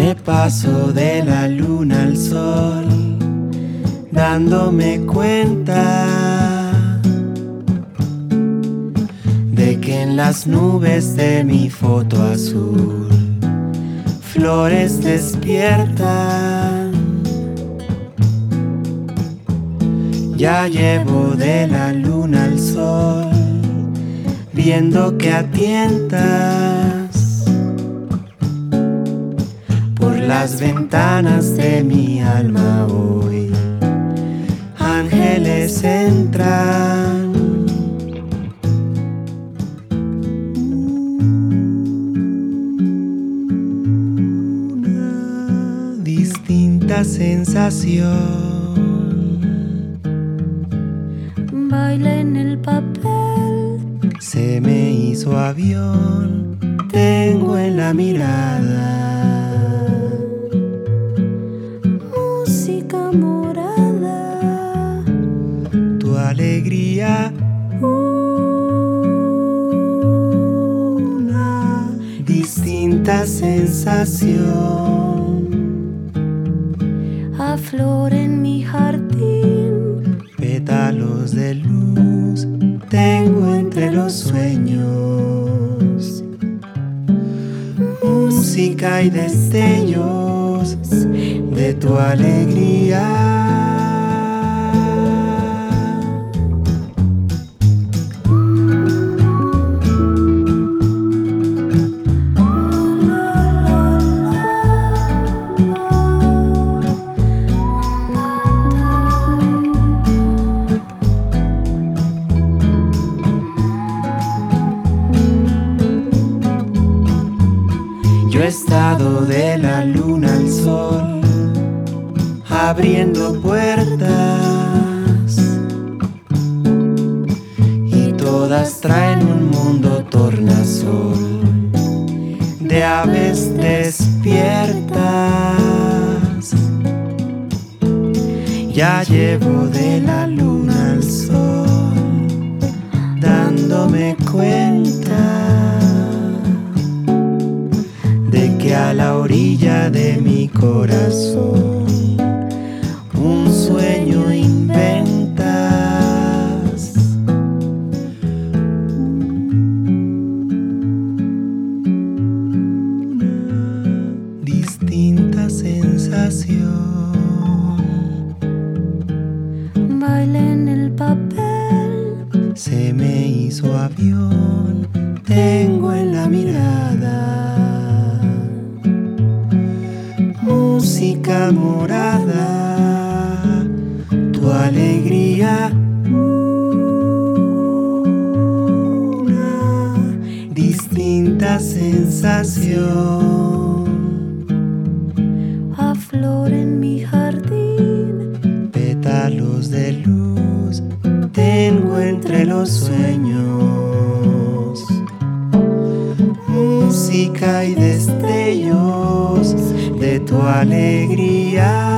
Me paso de la luna al sol, dándome cuenta de que en las nubes de mi foto azul flores despiertan. Ya llevo de la luna al sol, viendo que a tientas por las ventanas de mi alma hoy ángeles entran. Una distinta sensación baila en el papel, se me hizo avión, tengo en la mirada música morada, tu alegría. Una distinta sensación aflora en mi jardín, pétalos de luz tengo entre los sueños, música y destellos de tu alegría. Yo he estado de la luna al sol, abriendo puertas, y todas traen un mundo tornasol de aves despiertas. Ya llevo de la luna al sol, dándome cuenta de que a la orilla de mi corazón un sueño inventas. Una distinta sensación baila en el papel, se me hizo avión, tengo en la mirada música morada, tu alegría. Una distinta sensación aflora en mi jardín, pétalos de luz tengo entre los sueños, música y destellos de tu alegría.